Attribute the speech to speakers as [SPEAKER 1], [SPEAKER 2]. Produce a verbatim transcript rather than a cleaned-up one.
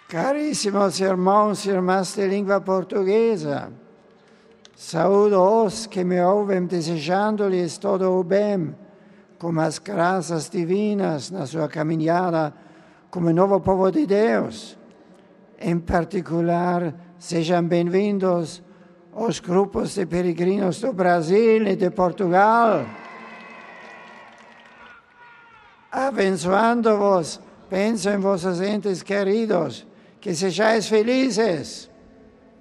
[SPEAKER 1] Caríssimos irmãos e irmãs de língua portuguesa, saúdo-os que me ouvem desejando-lhes todo o bem, com as graças divinas na sua caminhada como novo povo de Deus. Em particular, sejam bem-vindos os grupos de peregrinos do Brasil e de Portugal. Abençoando-vos, penso em vossos entes queridos, que sejais felizes.